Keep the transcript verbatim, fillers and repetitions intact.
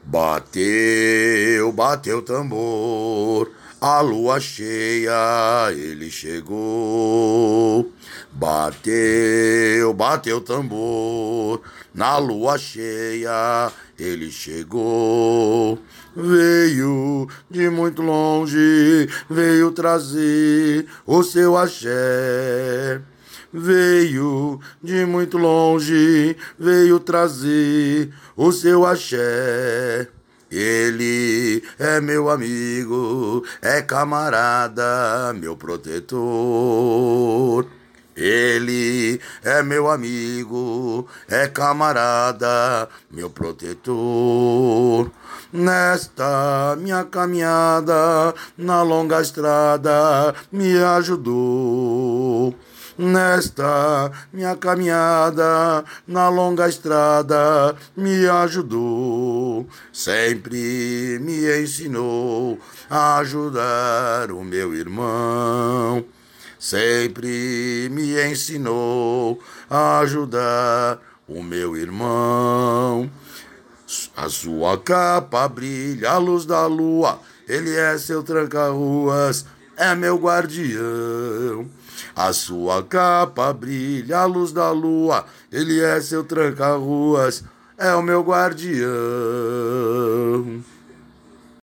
Bateu, bateu o tambor, a lua cheia, ele chegou. Bateu, bateu o tambor, na lua cheia, ele chegou. Veio de muito longe, veio trazer o seu axé. Veio de muito longe, veio trazer o seu axé. Ele é meu amigo, é camarada, meu protetor. Ele é meu amigo, é camarada, meu protetor. Nesta minha caminhada, na longa estrada, me ajudou. Nesta minha caminhada, na longa estrada, me ajudou. Sempre me ensinou a ajudar o meu irmão. Sempre me ensinou a ajudar o meu irmão. A sua capa brilha a luz da lua, ele é seu tranca-ruas, é meu guardião. A sua capa brilha a luz da lua, ele é seu tranca-ruas, é o meu guardião.